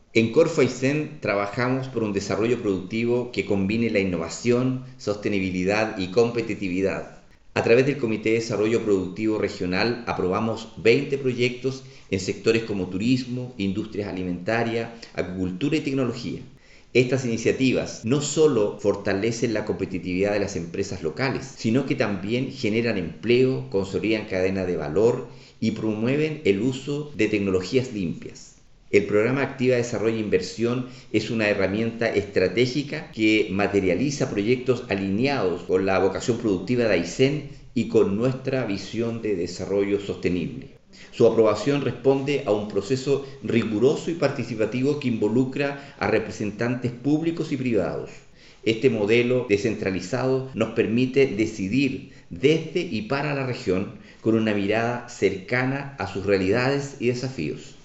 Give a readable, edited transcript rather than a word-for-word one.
En Corfo Aysén trabajamos por un desarrollo productivo que combine la innovación, sostenibilidad y competitividad. A través del Comité de Desarrollo Productivo Regional aprobamos 20 proyectos en sectores como turismo, industrias alimentarias, acuicultura y tecnología. Estas iniciativas no solo fortalecen la competitividad de las empresas locales, sino que también generan empleo, consolidan cadenas de valor y promueven el uso de tecnologías limpias. El programa Activa Desarrollo e Inversión es una herramienta estratégica que materializa proyectos alineados con la vocación productiva de Aysén y con nuestra visión de desarrollo sostenible. Su aprobación responde a un proceso riguroso y participativo que involucra a representantes públicos y privados. Este modelo descentralizado nos permite decidir desde y para la región con una mirada cercana a sus realidades y desafíos.